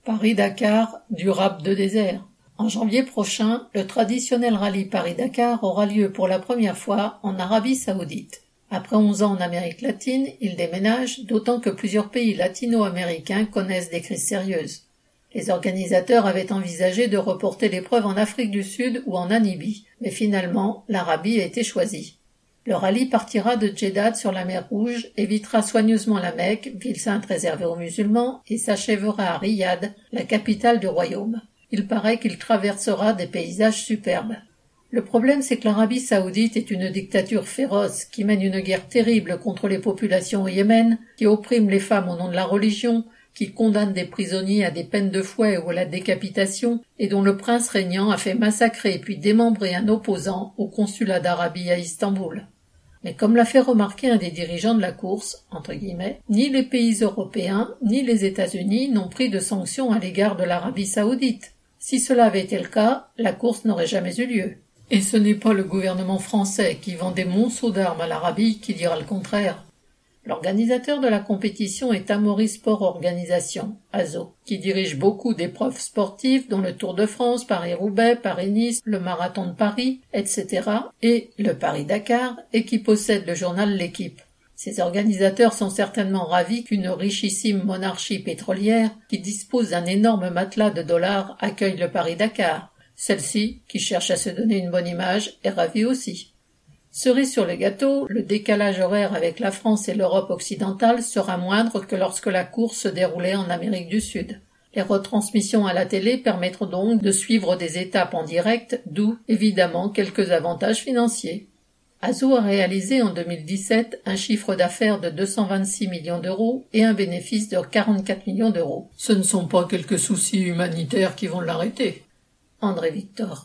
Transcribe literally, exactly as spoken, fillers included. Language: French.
Paris-Dakar, du rap de désert. En janvier prochain, le traditionnel rallye Paris-Dakar aura lieu pour la première fois en Arabie Saoudite. Après onze ans en Amérique latine, il déménage, d'autant que plusieurs pays latino-américains connaissent des crises sérieuses. Les organisateurs avaient envisagé de reporter l'épreuve en Afrique du Sud ou en Namibie, mais finalement, l'Arabie a été choisie. Le rallye partira de Djeddah sur la mer Rouge, évitera soigneusement la Mecque, ville sainte réservée aux musulmans, et s'achèvera à Riyad, la capitale du royaume. Il paraît qu'il traversera des paysages superbes. Le problème, c'est que l'Arabie saoudite est une dictature féroce qui mène une guerre terrible contre les populations au Yémen, qui opprime les femmes au nom de la religion, qui condamne des prisonniers à des peines de fouet ou à la décapitation, et dont le prince régnant a fait massacrer puis démembrer un opposant au consulat d'Arabie à Istanbul. Mais comme l'a fait remarquer un des dirigeants de la course, entre guillemets, ni les pays européens ni les États-Unis n'ont pris de sanctions à l'égard de l'Arabie saoudite. Si cela avait été le cas, la course n'aurait jamais eu lieu. Et ce n'est pas le gouvernement français qui vend des monceaux d'armes à l'Arabie qui dira le contraire. L'organisateur de la compétition est Amaury Sport Organisation, A S O, qui dirige beaucoup d'épreuves sportives dont le Tour de France, Paris-Roubaix, Paris-Nice, le Marathon de Paris, et cetera, et le Paris-Dakar, et qui possède le journal L'Équipe. Ces organisateurs sont certainement ravis qu'une richissime monarchie pétrolière, qui dispose d'un énorme matelas de dollars, accueille le Paris-Dakar. Celle-ci, qui cherche à se donner une bonne image, est ravie aussi. Cerise sur le gâteau, le décalage horaire avec la France et l'Europe occidentale sera moindre que lorsque la course se déroulait en Amérique du Sud. Les retransmissions à la télé permettront donc de suivre des étapes en direct, d'où, évidemment, quelques avantages financiers. A S O a réalisé en deux mille dix-sept un chiffre d'affaires de deux cent vingt-six millions d'euros et un bénéfice de quarante-quatre millions d'euros. Ce ne sont pas quelques soucis humanitaires qui vont l'arrêter. André Victor.